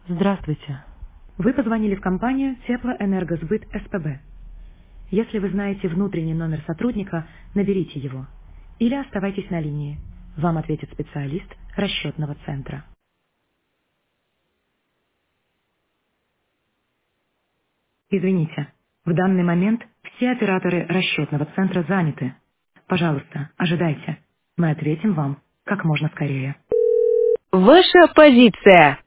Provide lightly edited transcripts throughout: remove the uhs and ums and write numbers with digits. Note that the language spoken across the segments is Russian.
Здравствуйте. Вы позвонили в компанию Теплоэнергосбыт СПБ. Если вы знаете внутренний номер сотрудника, наберите его. Или оставайтесь на линии. Вам ответит специалист расчетного центра. Извините, в данный момент все операторы расчетного центра заняты. Пожалуйста, ожидайте. Мы ответим вам как можно скорее. Ваша позиция.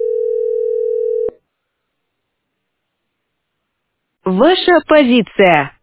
Ваша позиция.